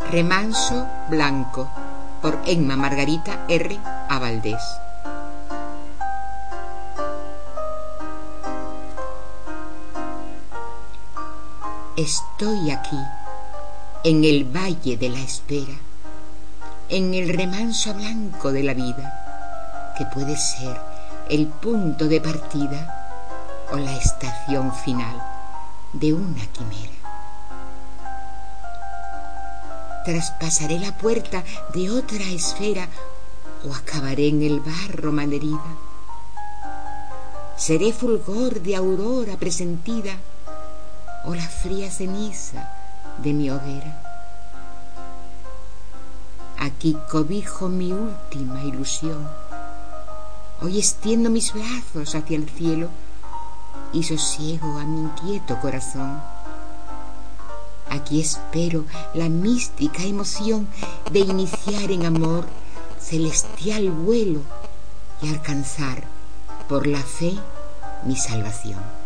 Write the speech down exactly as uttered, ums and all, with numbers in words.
Remanso blanco, por Emma Margarita R. A. Valdés. Estoy aquí, en el valle de la espera, en el remanso blanco de la vida, que puede ser el punto de partida o la estación final de una quimera. Traspasaré la puerta de otra esfera o acabaré en el barro malherida. Seré fulgor de aurora presentida o la fría ceniza de mi hoguera. Aquí cobijo mi última ilusión. Hoy extiendo mis brazos hacia el cielo y sosiego a mi inquieto corazón. Aquí espero la mística emoción de iniciar en amor celestial vuelo y alcanzar por la fe mi salvación.